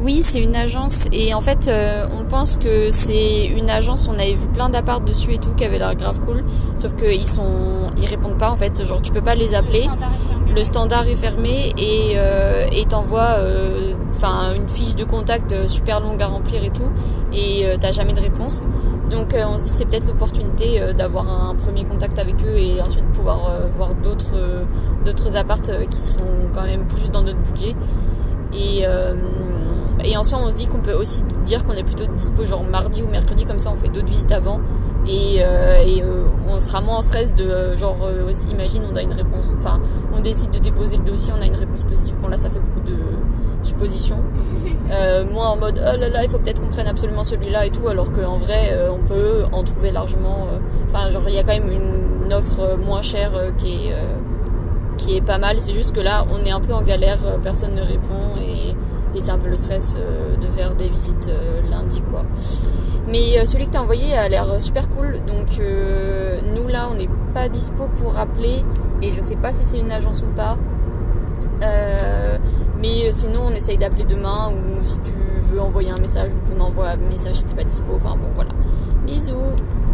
Oui, c'est une agence et en fait on pense que c'est une agence, on avait vu plein d'apparts dessus et tout qui avaient l'air grave cool, sauf qu'ils répondent pas en fait, genre tu peux pas les appeler, le standard est fermé et t'envoie une fiche de contact super longue à remplir et tout et t'as jamais de réponse. Donc on se dit c'est peut-être l'opportunité d'avoir un premier contact avec eux et ensuite pouvoir voir d'autres apparts qui seront quand même plus dans notre budget. Et ensuite on se dit qu'on peut aussi dire qu'on est plutôt dispo genre mardi ou mercredi, comme ça on fait d'autres visites avant et on sera moins en stress de imagine on a une réponse, enfin on décide de déposer le dossier, on a une réponse positive, bon là ça fait beaucoup de suppositions, moins en mode oh là là il faut peut-être qu'on prenne absolument celui-là et tout, alors qu'en vrai on peut en trouver largement, il y a quand même une offre moins chère qui est pas mal, c'est juste que là on est un peu en galère, personne ne répond et c'est un peu le stress de faire des visites lundi quoi. Mais celui que t'as envoyé a l'air super cool, donc nous là on n'est pas dispo pour appeler et je sais pas si c'est une agence ou pas, mais sinon on essaye d'appeler demain, ou si tu veux envoyer un message ou qu'on envoie un message si t'es pas dispo, enfin bon voilà, bisous.